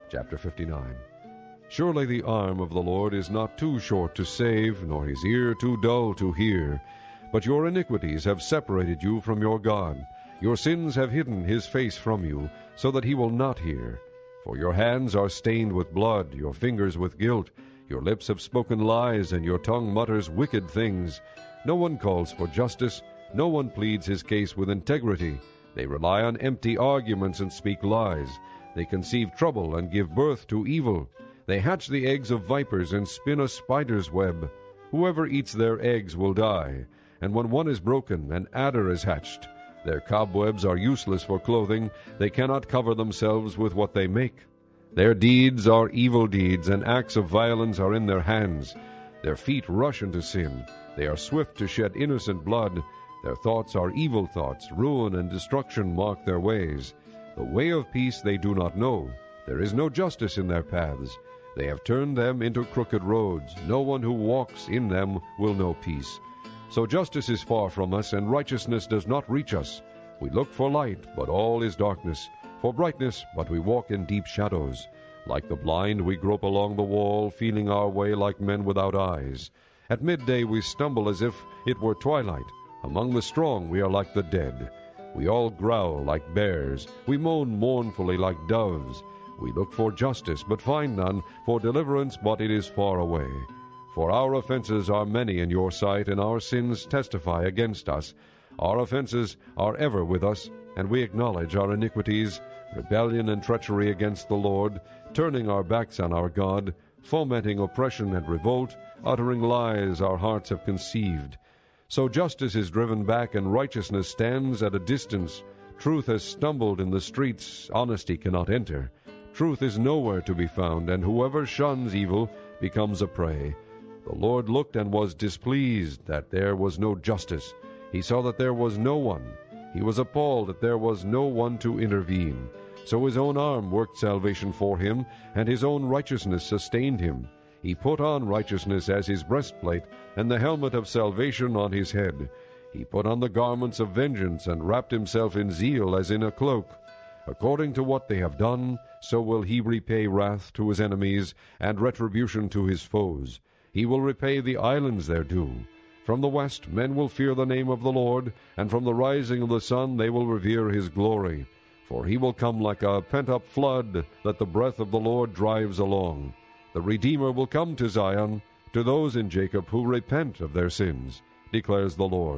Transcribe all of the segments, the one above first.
Chapter 59. Surely the arm of the Lord is not too short to save, nor his ear too dull to hear. But your iniquities have separated you from your God. Your sins have hidden his face from you, so that he will not hear. For your hands are stained with blood, your fingers with guilt. Your lips have spoken lies, and your tongue mutters wicked things. No one calls for justice, no one pleads his case with integrity. They rely on empty arguments and speak lies. They conceive trouble and give birth to evil. They hatch the eggs of vipers and spin a spider's web. Whoever eats their eggs will die. And when one is broken, an adder is hatched. Their cobwebs are useless for clothing. They cannot cover themselves with what they make. Their deeds are evil deeds, and acts of violence are in their hands. Their feet rush into sin. They are swift to shed innocent blood. Their thoughts are evil thoughts. Ruin and destruction mark their ways. The way of peace they do not know. There is no justice in their paths. They have turned them into crooked roads. No one who walks in them will know peace. So justice is far from us, and righteousness does not reach us. We look for light, but all is darkness. For brightness, but we walk in deep shadows. Like the blind, we grope along the wall, feeling our way like men without eyes. At midday we stumble as if it were twilight. Among the strong we are like the dead. We all growl like bears. We moan mournfully like doves. We look for justice, but find none, for deliverance, but it is far away. For our offenses are many in your sight, and our sins testify against us. Our offenses are ever with us, and we acknowledge our iniquities, rebellion and treachery against the Lord, turning our backs on our God, fomenting oppression and revolt, uttering lies our hearts have conceived. So justice is driven back, and righteousness stands at a distance. Truth has stumbled in the streets, honesty cannot enter. Truth is nowhere to be found, and whoever shuns evil becomes a prey. The Lord looked and was displeased that there was no justice. He saw that there was no one. He was appalled that there was no one to intervene. So his own arm worked salvation for him, and his own righteousness sustained him. He put on righteousness as his breastplate, and the helmet of salvation on his head. He put on the garments of vengeance, and wrapped himself in zeal as in a cloak. According to what they have done, so will he repay wrath to his enemies, and retribution to his foes. He will repay the islands their due. From the west men will fear the name of the Lord, and from the rising of the sun they will revere his glory. For he will come like a pent-up flood that the breath of the Lord drives along. The Redeemer will come to Zion, to those in Jacob who repent of their sins, declares the Lord.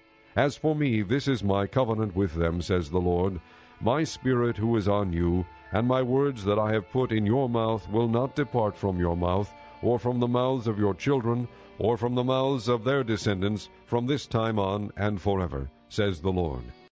As for me, this is my covenant with them, says the Lord. My Spirit who is on you, and my words that I have put in your mouth will not depart from your mouth, or from the mouths of your children, or from the mouths of their descendants, from this time on and forever, says the Lord.